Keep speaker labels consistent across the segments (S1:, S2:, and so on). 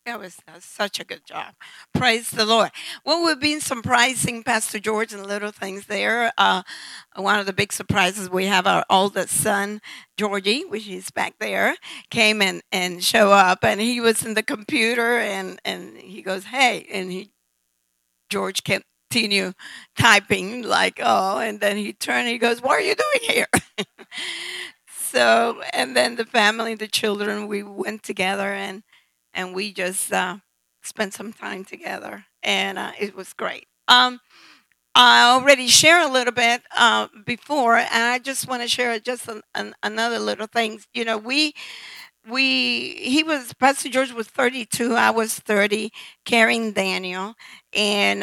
S1: That was such a good job. Praise the Lord. Well, we've been surprising Pastor George and little things there. One of the big surprises we have our oldest son, Georgie, which is back there, came and show up, and he was in the computer, and he goes, "Hey," and George continue typing like, "Oh," and then he turned, and he goes, "What are you doing here?" So, and then the family, the children, we went together and we just spent some time together, and it was great. I already shared a little bit before, and I just want to share just another little thing. You know, he was Pastor George was 32, I was 30, carrying Daniel, and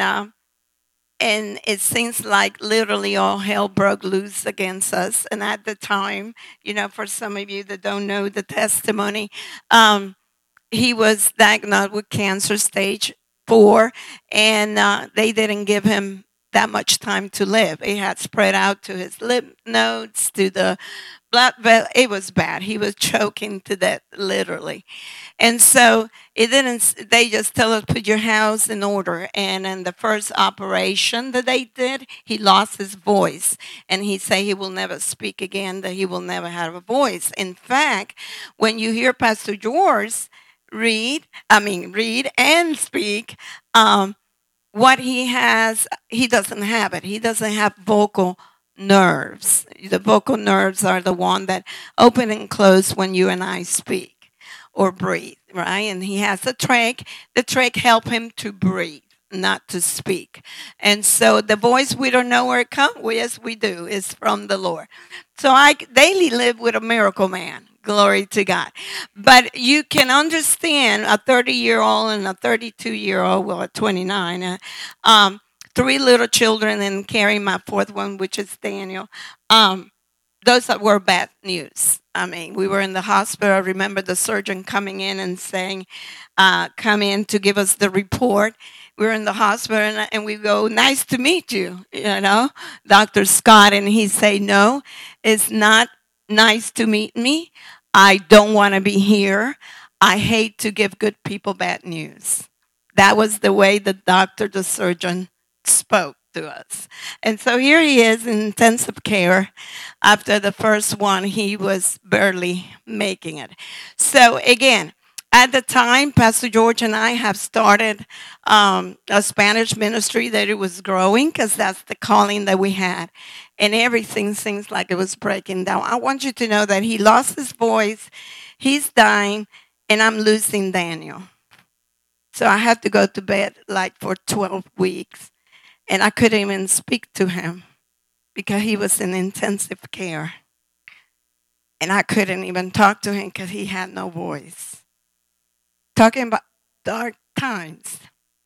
S1: it seems like literally all hell broke loose against us. And at the time, you know, for some of you that don't know the testimony, um, he was diagnosed with cancer stage 4, and they didn't give him that much time to live. It had spread out to his lymph nodes, to the blood vessel. It was bad. He was choking to death, literally. And so it didn't. They just tell us put your house in order. And in the first operation that they did, he lost his voice, and he said he will never speak again. That he will never have a voice. In fact, when you hear Pastor George read and speak. What he has, he doesn't have it. He doesn't have vocal nerves. The vocal nerves are the one that open and close when you and I speak or breathe, right? And he has a trach. The trach help him to breathe, not to speak. And so the voice, we don't know where it comes. Yes, we do. It's from the Lord. So I daily live with a miracle man. Glory to God. But you can understand a 30-year-old and a 32-year-old, well, a 29, three little children and carrying my fourth one, which is Daniel. Those that were bad news. I mean, we were in the hospital. I remember the surgeon coming in and saying, come in to give us the report. We were in the hospital, and we go, nice to meet you, you know, Dr. Scott. And he say, no, it's not nice to meet me. I don't want to be here. I hate to give good people bad news. That was the way the doctor, the surgeon, spoke to us. And so here he is in intensive care. After the first one, he was barely making it. So again, at the time, Pastor George and I have started a Spanish ministry that it was growing because that's the calling that we had. And everything seems like it was breaking down. I want you to know that he lost his voice, he's dying, and I'm losing Daniel. So I had to go to bed like for 12 weeks. And I couldn't even speak to him because he was in intensive care. And I couldn't even talk to him because he had no voice. Talking about dark times.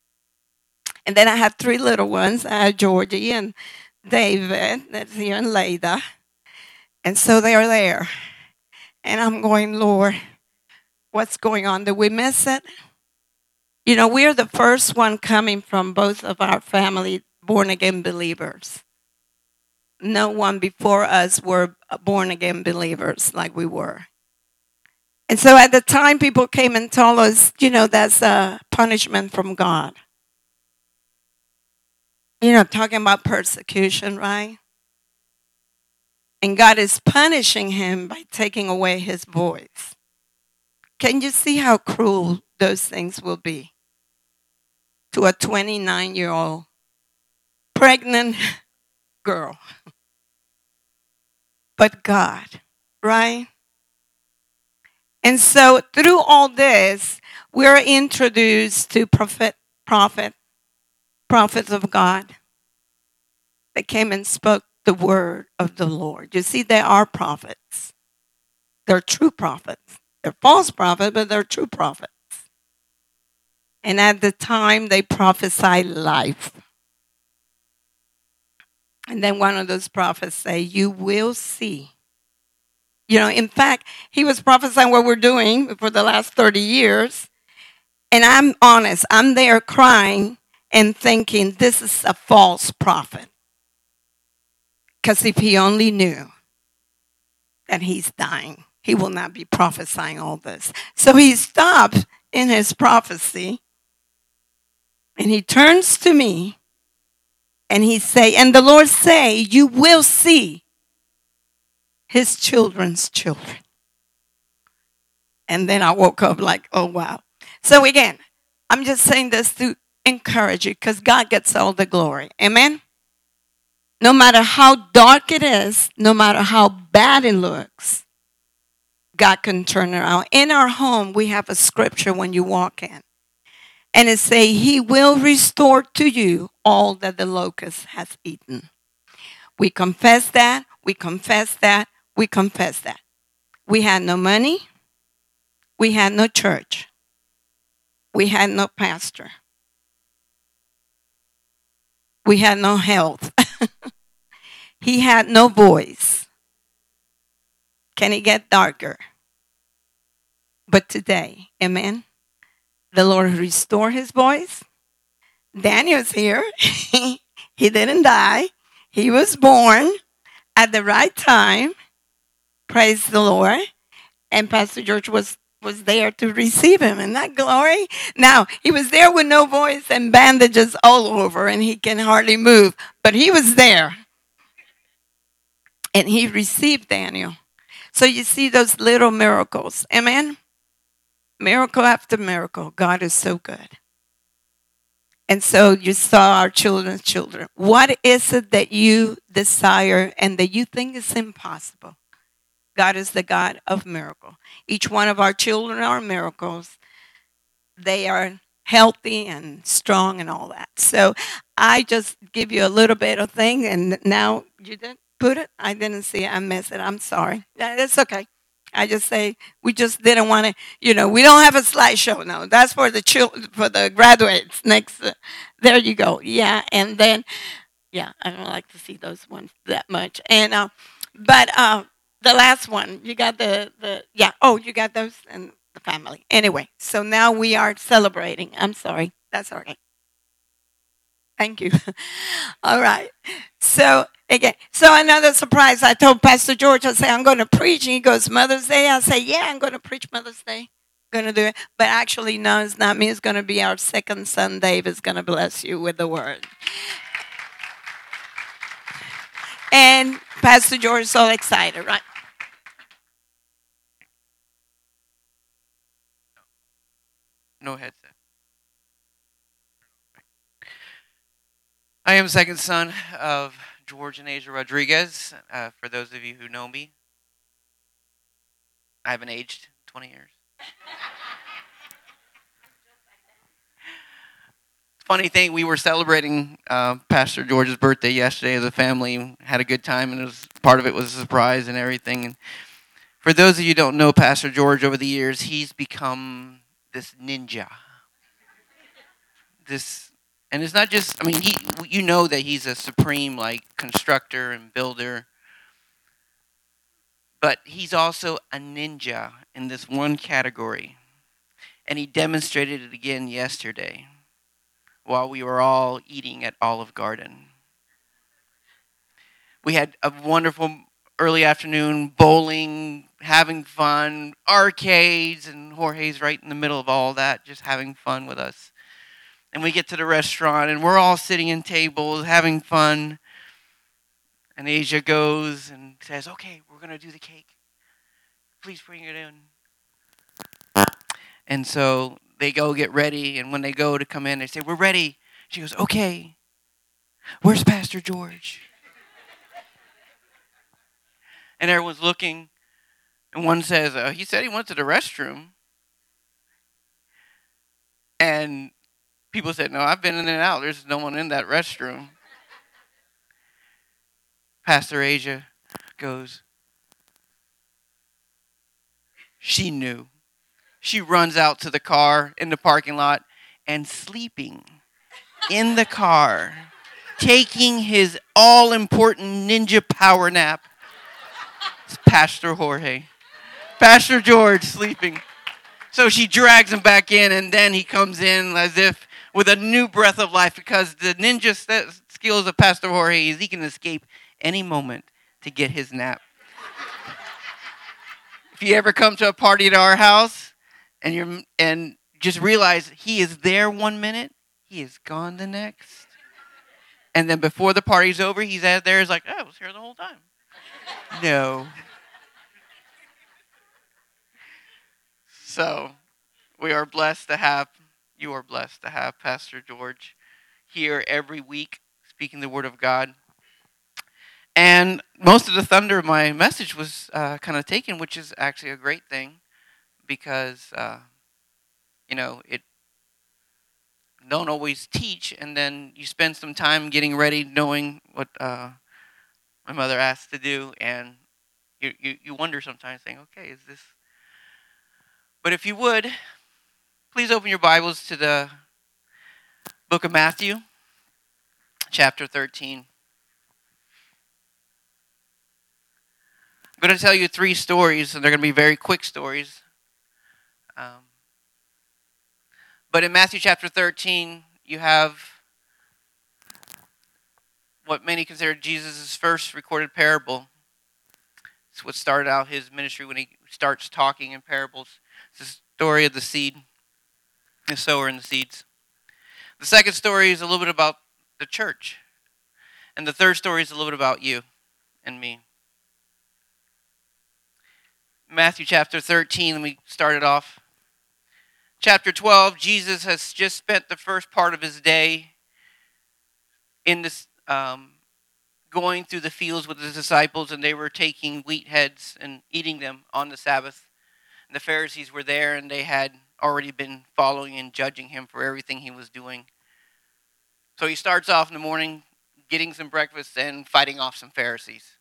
S1: And then I had three little ones. I had Georgie and David, that's here, and Leda. And so they are there. And I'm going, Lord, what's going on? Did we miss it? You know, we're the first one coming from both of our family born again believers. No one before us were born again believers like we were. And so at the time, people came and told us, you know, that's a punishment from God. You know, talking about persecution, right? And God is punishing him by taking away his voice. Can you see how cruel those things will be to a 29-year-old pregnant girl? But God, right? And so through all this, we're introduced to prophets of God that came and spoke the word of the Lord. You see, they are prophets. They're true prophets. They're false prophets, but they're true prophets. And at the time, they prophesied life. And then one of those prophets say, you will see. You know, in fact, he was prophesying what we're doing for the last 30 years. And I'm honest, I'm there crying and thinking, this is a false prophet. Because if he only knew that he's dying, he will not be prophesying all this. So he stopped in his prophecy, and he turns to me and he say, and the Lord say, you will see his children's children. And then I woke up like, oh, wow. So again, I'm just saying this to encourage you because God gets all the glory. Amen? No matter how dark it is, no matter how bad it looks, God can turn it around. In our home, we have a scripture when you walk in. And it say, he will restore to you all that the locust has eaten. We confess that. We confess that. We confess that. We had no money. We had no church. We had no pastor. We had no health. He had no voice. Can it get darker? But today, amen, the Lord restored his voice. Daniel's here. He didn't die. He was born at the right time. Praise the Lord. And Pastor George was there to receive him. Isn't that glory? Now, he was there with no voice and bandages all over, and he can hardly move. But he was there. And he received Daniel. So you see those little miracles. Amen? Miracle after miracle. God is so good. And so you saw our children's children. What is it that you desire and that you think is impossible? God is the God of miracle. Each one of our children are miracles. They are healthy and strong and all that. So I just give you a little bit of thing, and now you didn't put it. I didn't see it. I missed it. I'm sorry. That's okay. I just say we just didn't want to. We don't have a slideshow now. That's for the for the graduates. Next, there you go. Yeah, and then I don't like to see those ones that much. And but the last one, you got the Oh, you got those and the family. Anyway, so now we are celebrating. I'm sorry. That's all right. Thank you. All right. So again, another surprise. I told Pastor George, I say I'm going to preach, and he goes, Mother's Day. I say, yeah, I'm going to preach Mother's Day. Going to do it, but actually, no, it's not me. It's going to be our second son. Dave is going to bless you with the word. And Pastor George is so excited, right?
S2: No headset. I am second son of George and Asia Rodriguez. For those of you who know me, I haven't aged 20 years. Funny thing, we were celebrating Pastor George's birthday yesterday as a family. Had a good time, and part of it was a surprise and everything. And for those of you who don't know Pastor George over the years, he's become this ninja. And it's not just, you know that he's a supreme constructor and builder, but he's also a ninja in this one category. And he demonstrated it again yesterday while we were all eating at Olive Garden. We had a wonderful early afternoon, bowling, having fun, arcades, and Jorge's right in the middle of all that, just having fun with us. And we get to the restaurant, and we're all sitting in tables, having fun. And Asia goes and says, okay, we're going to do the cake. Please bring it in. And so they go get ready, and when they go to come in, they say, we're ready. She goes, okay, where's Pastor George? And everyone's looking, and one says, he said he went to the restroom. And people said, no, I've been in and out. There's no one in that restroom. Pastor Asia goes, she knew. She runs out to the car in the parking lot, and sleeping in the car, taking his all-important ninja power nap, is Pastor Jorge. Pastor George sleeping. So she drags him back in, and then he comes in as if with a new breath of life, because the ninja skills of Pastor Jorge is he can escape any moment to get his nap. If you ever come to a party at our house and just realize he is there 1 minute, he is gone the next. And then before the party's over, he's out there, is like, oh, I was here the whole time. No. So you are blessed to have Pastor George here every week speaking the Word of God. And most of the thunder of my message was kind of taken, which is actually a great thing because, it don't always teach, and then you spend some time getting ready, knowing what my mother asked to do, and you wonder sometimes, saying, okay, is this... But if you would, please open your Bibles to the book of Matthew, chapter 13. I'm going to tell you 3 stories, and they're going to be very quick stories. But in Matthew chapter 13, you have what many consider Jesus' first recorded parable. It's what started out his ministry when he starts talking in parables. It's the story of the seed, the sower and the seeds. The second story is a little bit about the church. And the third story is a little bit about you and me. Matthew chapter 13, let me start it off. Chapter 12, Jesus has just spent the first part of his day in this going through the fields with his disciples, and they were taking wheat heads and eating them on the Sabbath. And the Pharisees were there, and they had already been following and judging him for everything he was doing. So he starts off in the morning getting some breakfast and fighting off some Pharisees.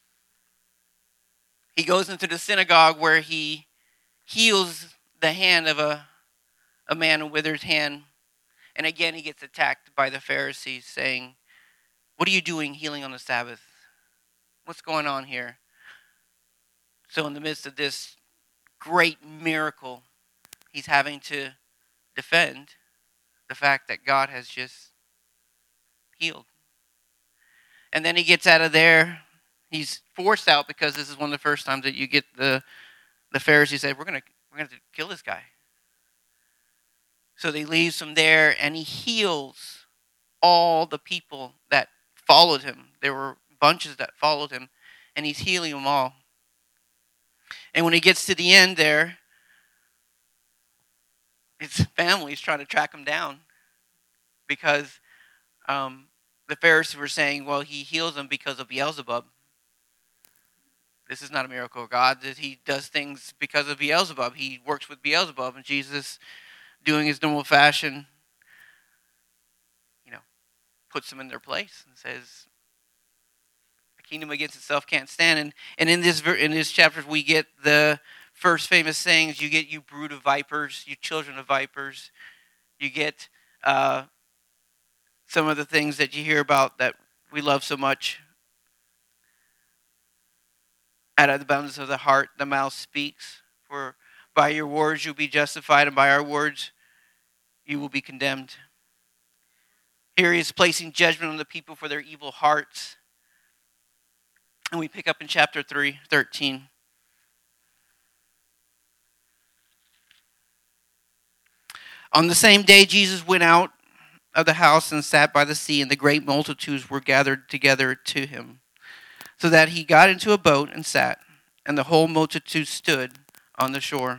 S2: He goes into the synagogue where he heals the hand of a man, a withered hand. And again, he gets attacked by the Pharisees saying, what are you doing healing on the Sabbath? What's going on here? So in the midst of this great miracle, he's having to defend the fact that God has just healed. And then he gets out of there. He's forced out because this is one of the first times that you get the Pharisees say, we're going to kill this guy. So they leaves him there, and he heals all the people that followed him. There were bunches that followed him, and he's healing them all. And when he gets to the end there, his family's trying to track him down because the Pharisees were saying, well, he heals them because of Beelzebub. This is not a miracle of God. He does things because of Beelzebub. He works with Beelzebub, and Jesus, doing his normal fashion, puts them in their place and says, "A kingdom against itself can't stand." And in this chapter, we get the first famous sayings. You get, "You brood of vipers, you children of vipers." You get some of the things that you hear about that we love so much. Out of the abundance of the heart, the mouth speaks. For by your words you'll be justified, and by our words you will be condemned. Here he is placing judgment on the people for their evil hearts. And we pick up in chapter 13. On the same day, Jesus went out of the house and sat by the sea, and the great multitudes were gathered together to him, so that he got into a boat and sat, and the whole multitude stood on the shore.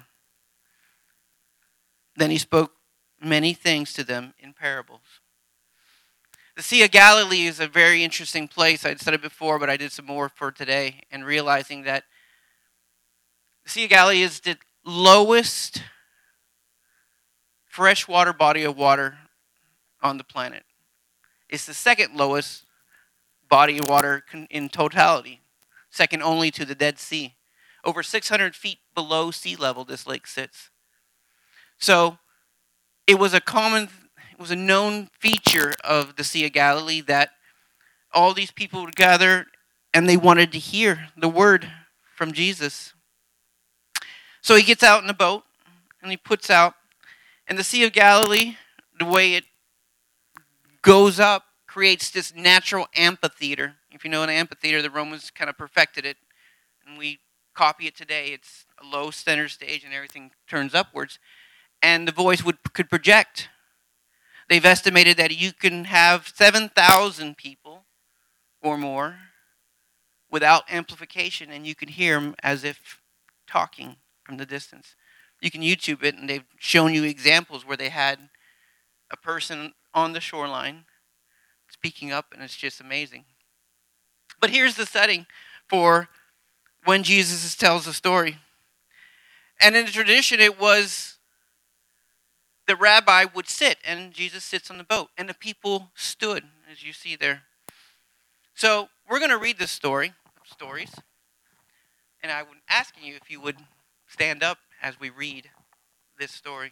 S2: Then he spoke many things to them in parables. The Sea of Galilee is a very interesting place. I'd said it before, but I did some more for today, and realizing that the Sea of Galilee is the lowest freshwater body of water on the planet. It's the second lowest body of water in totality, second only to the Dead Sea. Over 600 feet below sea level, this lake sits. So it was a known feature of the Sea of Galilee that all these people would gather and they wanted to hear the word from Jesus. So he gets out in the boat and he puts out. And the Sea of Galilee, the way it goes up, creates this natural amphitheater. If you know an amphitheater, the Romans kind of perfected it. And we copy it today. It's a low center stage and everything turns upwards. and the voice could project. They've estimated that you can have 7,000 people or more without amplification, and you can hear them as if talking from the distance. You can YouTube it, and they've shown you examples where they had a person on the shoreline speaking up, and it's just amazing. But here's the setting for when Jesus tells the story. And in the tradition, it was the rabbi would sit, and Jesus sits on the boat, and the people stood, as you see there. So we're going to read this story of stories, and I'm asking you if you would stand up as we read this story.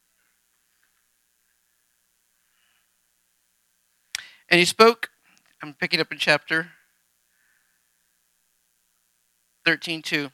S2: And he spoke, I'm picking up in chapter 13:2.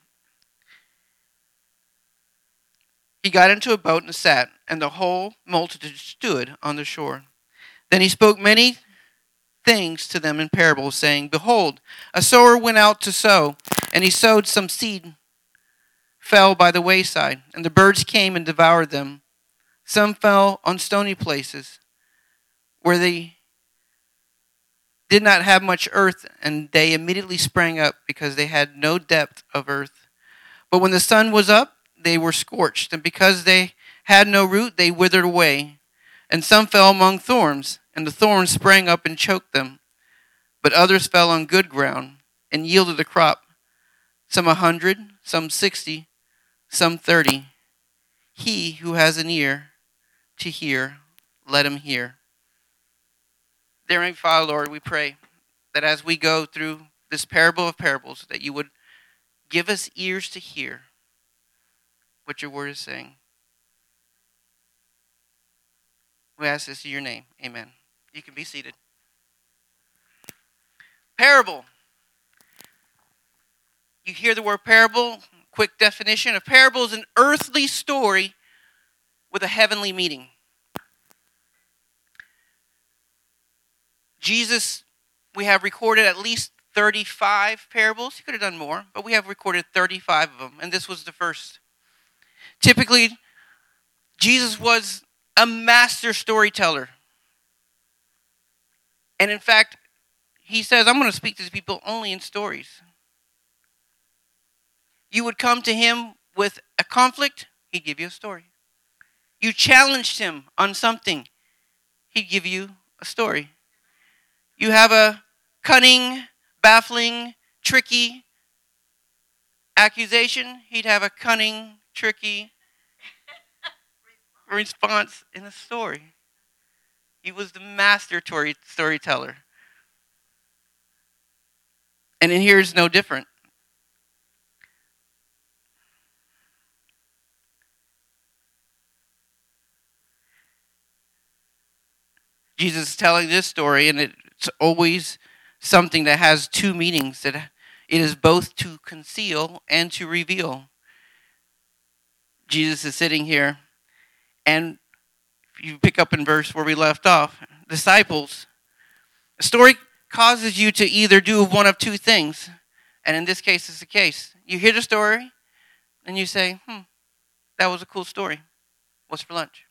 S2: He got into a boat and sat, and the whole multitude stood on the shore. Then he spoke many things to them in parables, saying, Behold, a sower went out to sow, and he sowed some seed, fell by the wayside, and the birds came and devoured them. Some fell on stony places, where they did not have much earth, and they immediately sprang up, because they had no depth of earth. But when the sun was up, they were scorched, and because they had no root, they withered away. And some fell among thorns, and the thorns sprang up and choked them. But others fell on good ground, and yielded a crop, some 100, some 60, some 30. He who has an ear to hear, let him hear. Dear Heavenly Father, Lord, we pray that as we go through this parable of parables, that you would give us ears to hear what your word is saying. We ask this in your name. Amen. You can be seated. Parable. You hear the word parable. Quick definition. A parable is an earthly story with a heavenly meaning. Jesus, we have recorded at least 35 parables. He could have done more, but we have recorded 35 of them, and this was the first. Typically, Jesus was a master storyteller. And in fact, he says, I'm going to speak to these people only in stories. You would come to him with a conflict, he'd give you a story. You challenged him on something, he'd give you a story. You have a cunning, baffling, tricky accusation, he'd have a cunning, tricky response in the story. He was the master storyteller. And in here is no different. Jesus is telling this story, and it's always something that has two meanings. That it is both to conceal and to reveal. Jesus is sitting here, and if you pick up in verse where we left off, disciples, the story causes you to either do one of two things, and in this case, it's the case. You hear the story, and you say, that was a cool story. What's for lunch?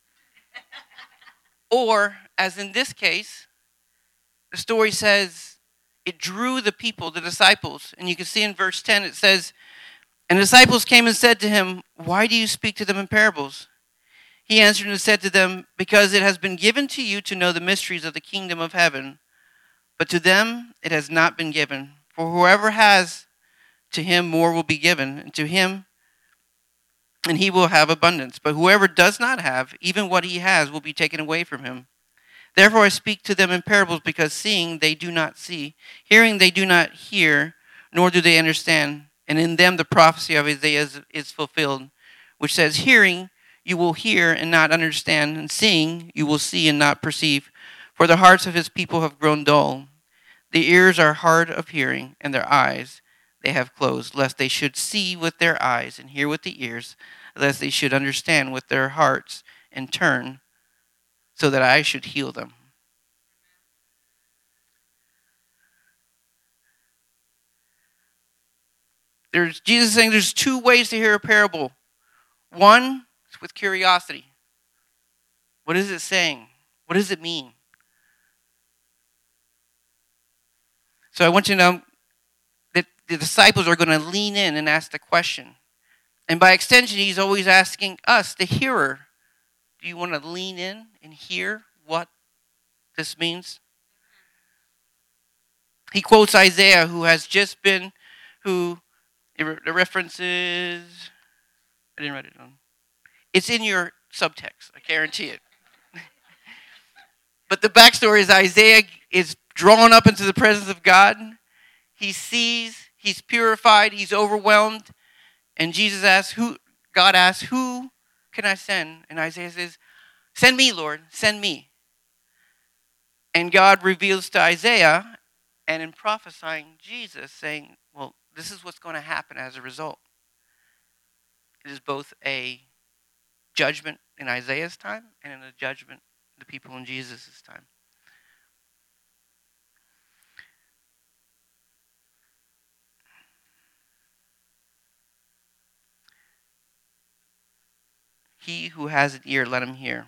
S2: Or, as in this case, the story says it drew the people, the disciples. And you can see in verse 10, it says, And the disciples came and said to him, Why do you speak to them in parables? He answered and said to them, Because it has been given to you to know the mysteries of the kingdom of heaven, but to them it has not been given. For whoever has, to him more will be given, and to him, and he will have abundance. But whoever does not have, even what he has will be taken away from him. Therefore I speak to them in parables, because seeing they do not see, hearing they do not hear, nor do they understand. And in them the prophecy of Isaiah is fulfilled, which says, Hearing you will hear and not understand, and seeing you will see and not perceive. For the hearts of his people have grown dull. The ears are hard of hearing, and their eyes they have closed, lest they should see with their eyes and hear with the ears, lest they should understand with their hearts and turn, so that I should heal them. Jesus is saying there's two ways to hear a parable. One, with curiosity. What is it saying? What does it mean? So I want you to know that the disciples are going to lean in and ask the question. And by extension, he's always asking us, the hearer, do you want to lean in and hear what this means? He quotes Isaiah, who has just been, the reference is, I didn't write it down. It's in your subtext, I guarantee it. But the backstory is Isaiah is drawn up into the presence of God. He sees, he's purified, he's overwhelmed. And God asks, who can I send? And Isaiah says, send me, Lord, send me. And God reveals to Isaiah, and in prophesying Jesus, saying, well, this is what's going to happen as a result. It is both a judgment in Isaiah's time and in a judgment the people in Jesus' time. He who has an ear, let him hear.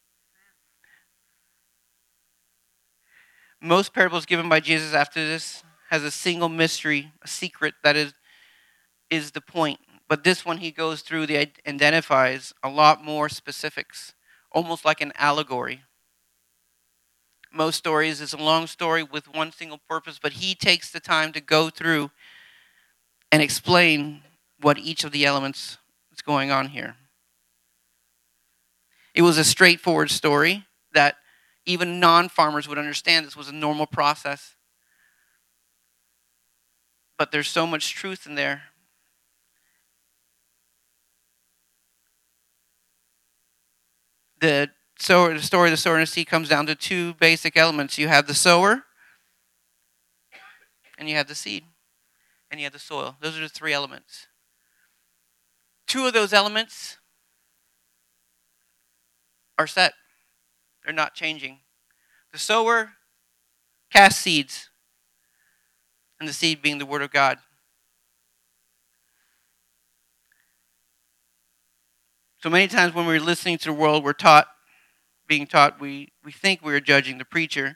S2: Most parables given by Jesus after this has a single mystery, a secret that is the point. But this one he goes through, identifies a lot more specifics, almost like an allegory. Most stories is a long story with one single purpose, but he takes the time to go through and explain what each of the elements is going on here. It was a straightforward story that even non-farmers would understand. This was a normal process. But there's so much truth in there. The story of the sower and the seed comes down to two basic elements. You have the sower, and you have the seed, and you have the soil. Those are the three elements. Two of those elements are set. They're not changing. The sower casts seeds, and the seed being the Word of God. So many times when we're listening to the world, we're being taught, we think we're judging the preacher.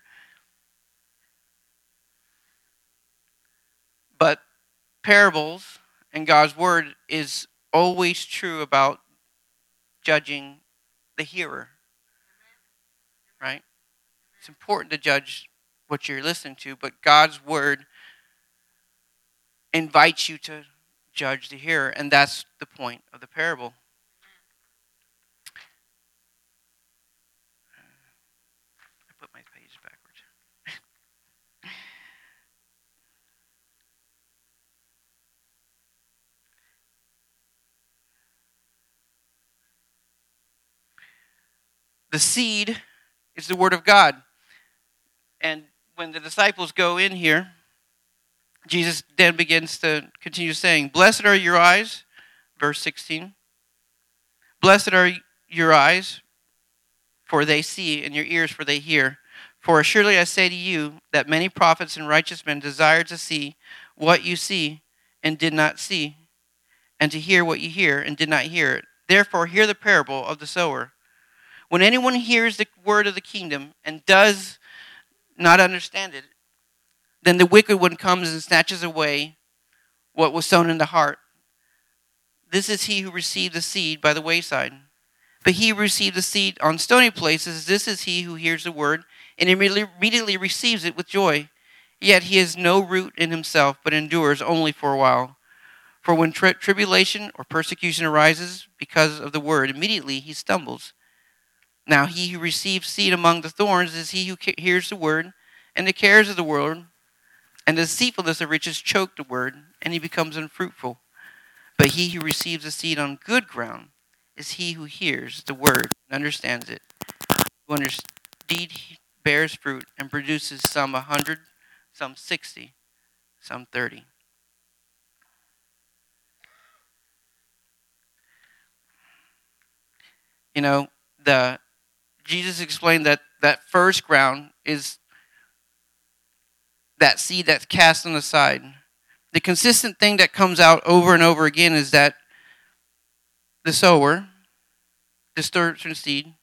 S2: But parables and God's Word is always true about judging the hearer. Right? It's important to judge what you're listening to, but God's Word invites you to judge the hearer, and that's the point of the parable. I put my page backwards. The seed is the Word of God. And when the disciples go in here, Jesus then begins to continue saying, blessed are your eyes, verse 16. Blessed are your eyes, for they see, and your ears, for they hear. For assuredly I say to you that many prophets and righteous men desired to see what you see and did not see, and to hear what you hear and did not hear it. Therefore hear the parable of the sower. When anyone hears the word of the kingdom and does not understand it, then the wicked one comes and snatches away what was sown in the heart. This is he who received the seed by the wayside. But he who received the seed on stony places, this is he who hears the word and immediately receives it with joy. Yet he has no root in himself, but endures only for a while. For when tribulation or persecution arises because of the word, immediately he stumbles. Now he who receives seed among the thorns is he who hears the word, and the cares of the world and the deceitfulness of riches choke the word, and he becomes unfruitful. But he who receives the seed on good ground is he who hears the word and understands it, who indeed bears fruit and produces some 100, some 60, some 30. You know, Jesus explained that first ground is that seed that's cast on the side. The consistent thing that comes out over and over again is that the sower distortion seed.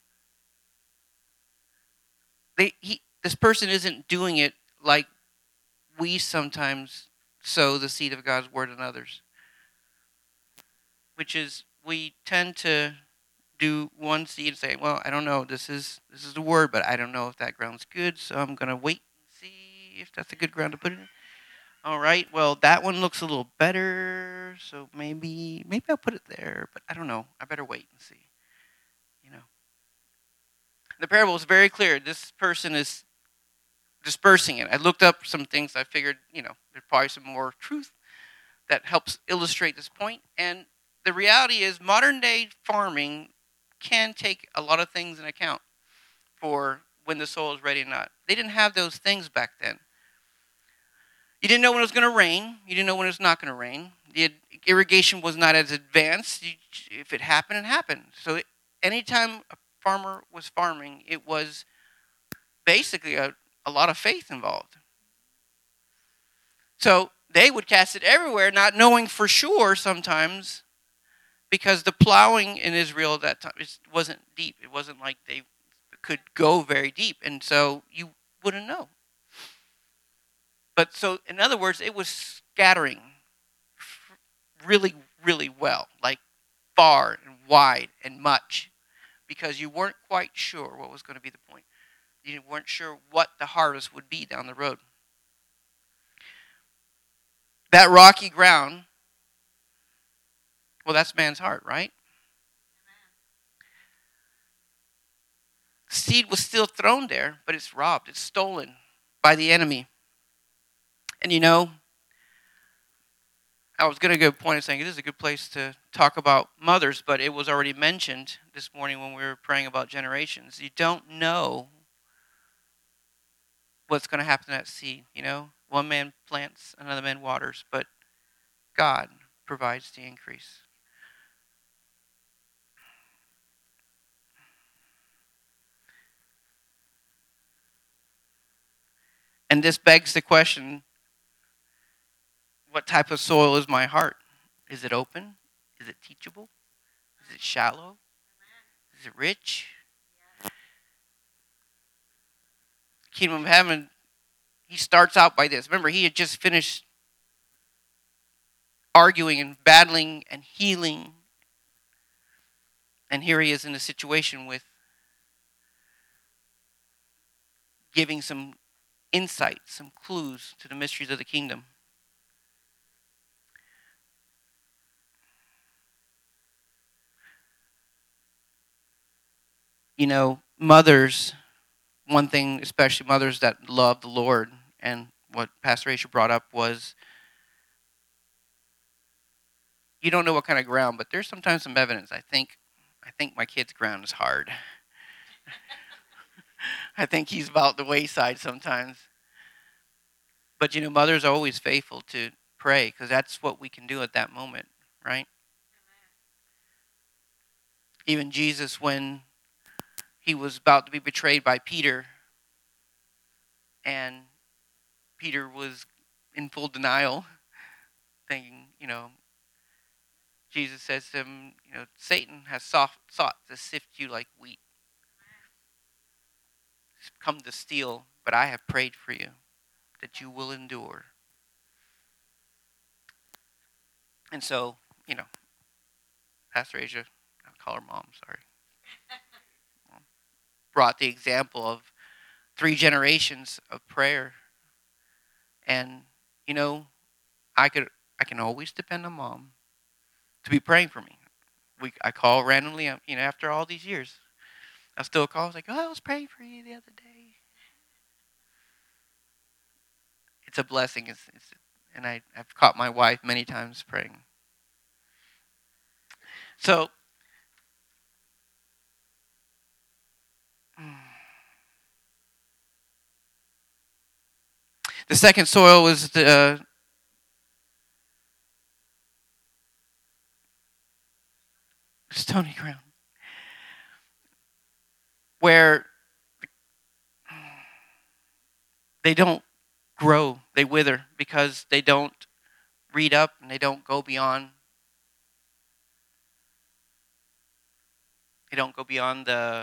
S2: This person isn't doing it like we sometimes sow the seed of God's word in others, which is we tend to do one seed and say, well, I don't know, this is the word, but I don't know if that ground's good, so I'm going to wait and see if that's a good ground to put it in. All right, well, that one looks a little better, so maybe I'll put it there, but I don't know. I better wait and see. You know, the parable is very clear. This person is dispersing it. I looked up some things. I figured, there's probably some more truth that helps illustrate this point. And the reality is modern day farming can take a lot of things in account for when the soil is ready or not. They didn't have those things back then. You didn't know when it was going to rain. You didn't know when it was not going to rain. The irrigation was not as advanced. If it happened, it happened. So anytime a farmer was farming, it was basically a lot of faith involved. So they would cast it everywhere, not knowing for sure sometimes, because the plowing in Israel at that time wasn't deep. It wasn't like they could go very deep, and so you wouldn't know. But so, in other words, it was scattering really, really well, like far and wide and much, because you weren't quite sure what was going to be the point. You weren't sure what the harvest would be down the road. That rocky ground, well, that's man's heart, right? Seed was still thrown there, but it's robbed. It's stolen by the enemy. And I was going to go a point of saying it is a good place to talk about mothers, but it was already mentioned this morning when we were praying about generations. You don't know what's going to happen to that seed. One man plants, another man waters, but God provides the increase. And this begs the question, what type of soil is my heart? Is it open? Is it teachable? Is it shallow? Is it rich? Kingdom of Heaven, he starts out by this. Remember, he had just finished arguing and battling and healing. And here he is in a situation with giving some insight, some clues to the mysteries of the kingdom. Mothers, one thing, especially mothers that love the Lord, and what Pastor Aisha brought up was, you don't know what kind of ground, but there's sometimes some evidence. I think my kid's ground is hard. I think he's about the wayside sometimes. But mothers are always faithful to pray, because that's what we can do at that moment, right? Even Jesus, when he was about to be betrayed by Peter, and Peter was in full denial, thinking, Jesus says to him, Satan has sought to sift you like wheat. He's come to steal, but I have prayed for you that you will endure. And so, Pastor Asia, I'll call her mom, sorry, brought the example of 3 generations of prayer. And, I can always depend on mom to be praying for me. I call randomly, after all these years. I still call. I was like, I was praying for you the other day. It's a blessing. And I've caught my wife many times praying. So, the second soil was the stony ground, where they don't grow, they wither, because they don't read up and they don't go beyond. They don't go beyond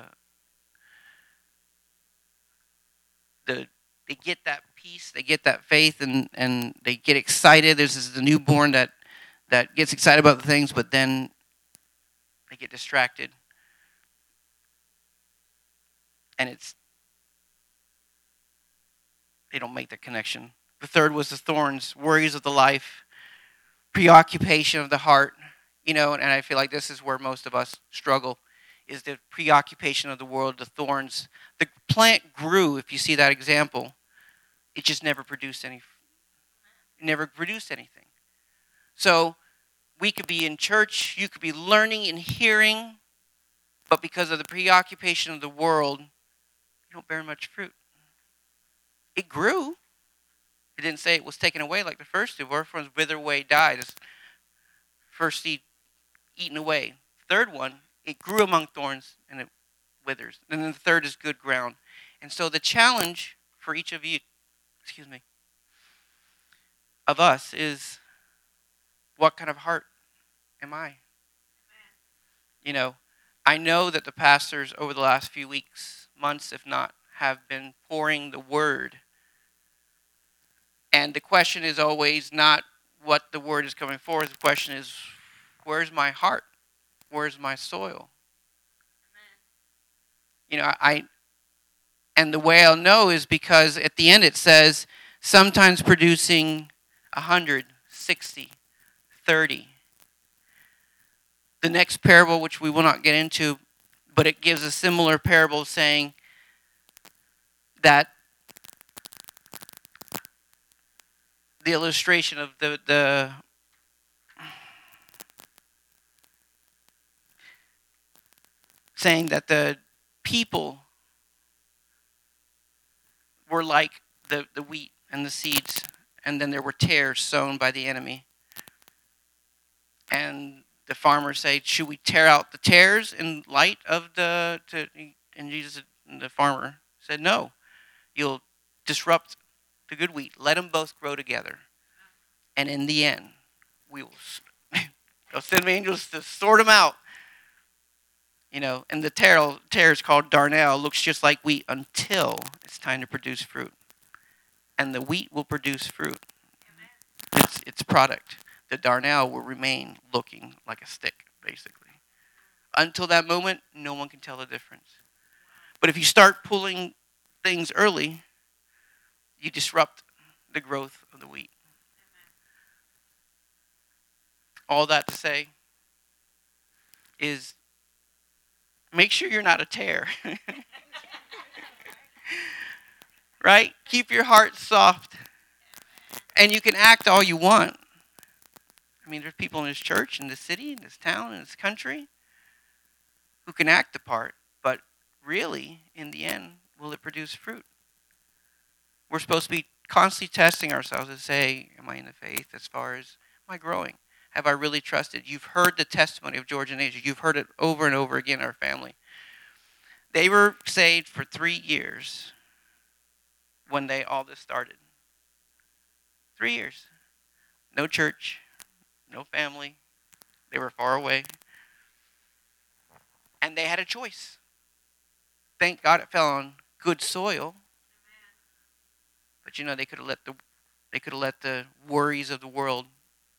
S2: the they get that peace, they get that faith, and they get excited. There's the newborn that gets excited about the things, but then they get distracted, and they don't make the connection. The third was the thorns, worries of the life, preoccupation of the heart. And I feel like this is where most of us struggle, is the preoccupation of the world, the thorns. The plant grew, if you see that example, it just never produced anything. So we could be in church, you could be learning and hearing, but because of the preoccupation of the world, you don't bear much fruit. It grew. It didn't say it was taken away like the first two. Wherefore wither away, died. First seed eaten away. Third one, it grew among thorns and it withers. And then the third is good ground. And so the challenge for each of you, of us is, what kind of heart am I? I know that the pastors over the last few weeks, months if not, have been pouring the word. And the question is always not what the word is coming forth. The question is, where's my heart? Where's my soil? And the way I'll know is because at the end it says, sometimes producing 100, 60, 30. The next parable, which we will not get into, but it gives a similar parable saying that the illustration of the saying that the people were like the wheat and the seeds, and then there were tares sown by the enemy. And the farmers say, should we tear out the tares in light of and Jesus, the farmer said, no, you'll disrupt the good wheat. Let them both grow together. And in the end, we will I'll send angels to sort them out. And the tare is called darnel, looks just like wheat until it's time to produce fruit. And the wheat will produce fruit. Its product. The darnel will remain looking like a stick, basically. Until that moment, no one can tell the difference. But if you start pulling things early, you disrupt the growth of the wheat. All that to say is, make sure you're not a tare. Right? Keep your heart soft. And you can act all you want. There's people in this church, in this city, in this town, in this country, who can act the part. But really, in the end, will it produce fruit? We're supposed to be constantly testing ourselves and say, am I in the faith as far as, am I growing? Have I really trusted? You've heard the testimony of George and Asia. You've heard it over and over again in our family. They were saved for 3 years when all this started. 3 years. No church, no family. They were far away. And they had a choice. Thank God it fell on good soil. But they could have let the worries of the world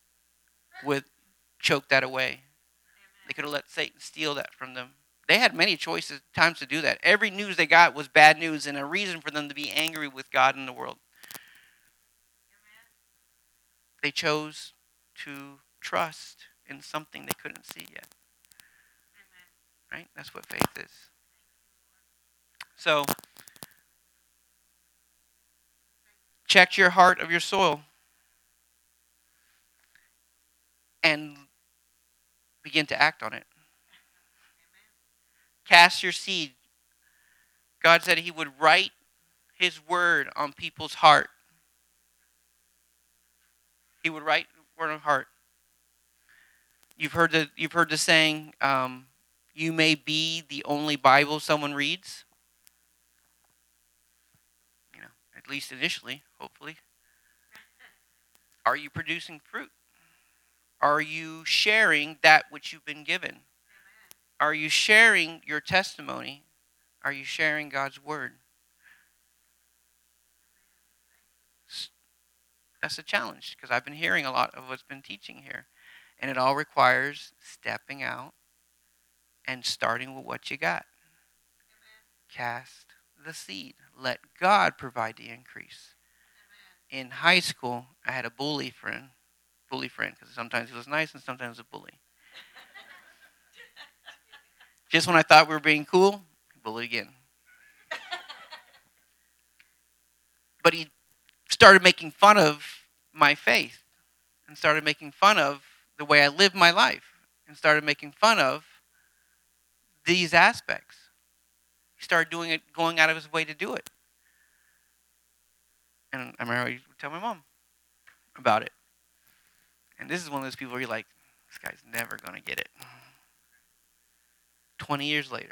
S2: choke that away. They could have let Satan steal that from them. They had many times to do that. Every news they got was bad news and a reason for them to be angry with God and the world. They chose to trust in something they couldn't see yet. Right? That's what faith is. So, check your heart of your soil and begin to act on it. Cast your seed. God said He would write His word on people's heart. He would write the word on heart. You've heard the saying, you may be the only Bible someone reads. At least initially, hopefully. Are you producing fruit? Are you sharing that which you've been given? Are you sharing your testimony? Are you sharing God's word? That's a challenge because I've been hearing a lot of what's been teaching here. And it all requires stepping out and starting with what you got. Cast the seed. Let God provide the increase. In high school, I had a bully friend because sometimes he was nice and sometimes a bully. Just when I thought we were being cool, bully again. But he started making fun of my faith and started making fun of the way I lived my life and started making fun of these aspects. He started doing it, going out of his way to do it. And I remember I would tell my mom about it. And this is one of those people where you're like, this guy's never going to get it. 20 years later,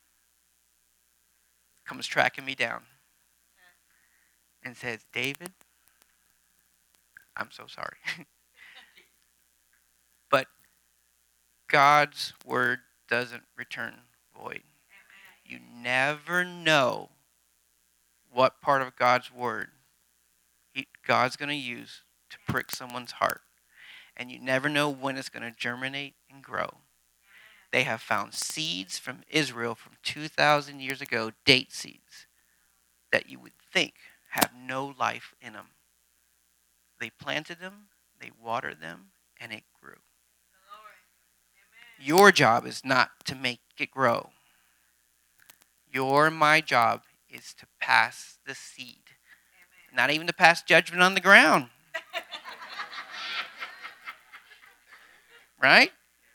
S2: comes tracking me down and says, David, I'm so sorry. But God's word doesn't return void. You never know what part of God's word God's going to use to prick someone's heart. And you never know when it's going to germinate and grow. They have found seeds from Israel from 2,000 years ago, date seeds, that you would think have no life in them. They planted them, they watered them, and it grew. Your job is not to make it grow. My job is to pass the seed. Not even to pass judgment on the ground. Right?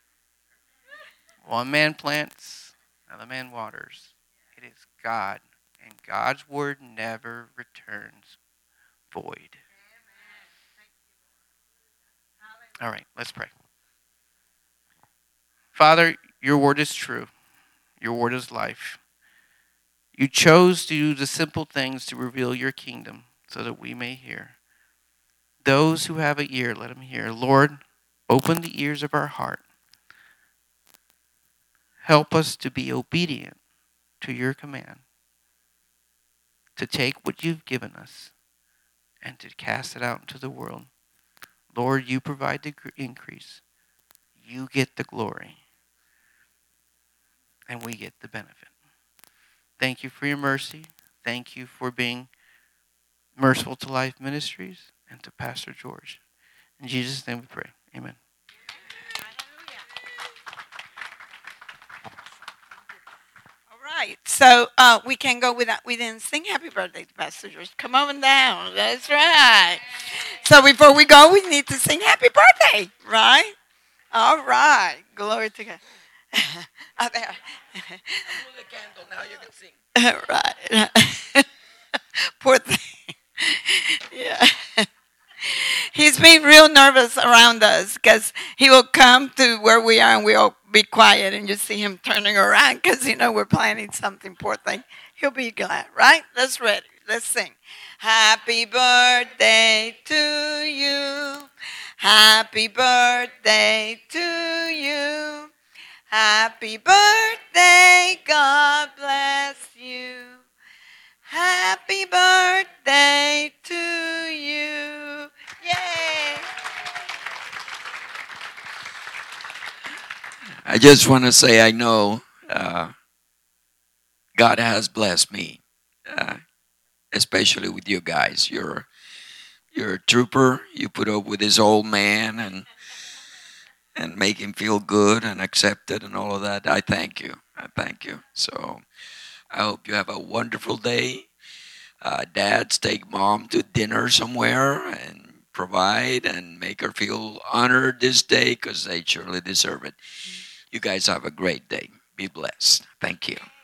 S2: One man plants, another man waters. It is God, and God's word never returns void. All right, let's pray. Father, your word is true. Your word is life. You chose to do the simple things to reveal your kingdom so that we may hear. Those who have an ear, let them hear. Lord, open the ears of our heart. Help us to be obedient to your command, to take what you've given us and to cast it out into the world. Lord, you provide the increase. You get the glory. And we get the benefit. Thank you for your mercy. Thank you for being merciful to Life Ministries and to Pastor George. In Jesus' name we pray. Amen.
S1: All right. So we can go without. We didn't sing happy birthday to Pastor George. Come on down. That's right. So before we go, we need to sing happy birthday, right? All right. Glory to God. Out there.
S2: Blow the candle, now you can sing.
S1: Right. Poor thing. Yeah. He's being real nervous around us because he will come to where we are and we'll be quiet and you see him turning around because, we're planning something. Poor thing. He'll be glad, right? Let's ready. Let's sing. Happy birthday to you. Happy birthday to you. Happy birthday, God bless you. Happy birthday to you. Yay!
S3: I just want to say I know God has blessed me, especially with you guys. You're a trooper. You put up with this old man and make him feel good and accepted and all of that. I thank you. So I hope you have a wonderful day. Dads, take mom to dinner somewhere and provide and make her feel honored this day because they surely deserve it. You guys have a great day. Be blessed. Thank you.